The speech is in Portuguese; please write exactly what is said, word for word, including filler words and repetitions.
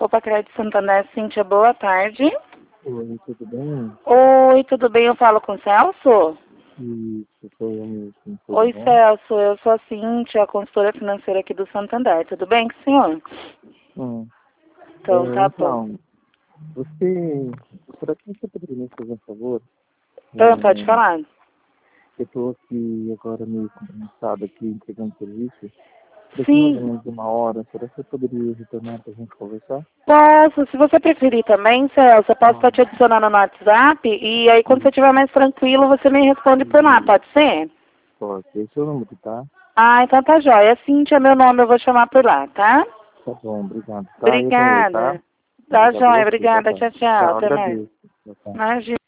Copa Crédito Santander, Cíntia, boa tarde. Oi, tudo bem? Oi, tudo bem? Eu falo com o Celso? Isso, foi eu mesmo. Tudo Oi, bom? Celso, eu sou a Cíntia, a consultora financeira aqui do Santander. Tudo bem com o senhor? Hum. Então, É, tá bom. então, você, será que você poderia me fazer um favor? Então, pode É, falar. eu estou aqui agora meio compromissado aqui, entregando serviço. Daqui mais ou Sim, menos uma hora, será que você poderia retornar para a gente conversar? posso. Se você preferir também, Celso, eu posso estar te Ah, adicionando no WhatsApp e aí quando você isso, estiver mais tranquilo, você me responde por lá, isso. pode ser? Pode, esse é o número, tá? Ah, então tá jóia. Cíntia, meu nome, eu vou chamar por lá, tá? Tá bom, obrigado. Tá, eu também, tá? Obrigada. Tá Obrigado a jóia, você, boa obrigada. tarde. Tchau, tchau. Tchau, Até mais. agradeço. Boa tarde. Imagina.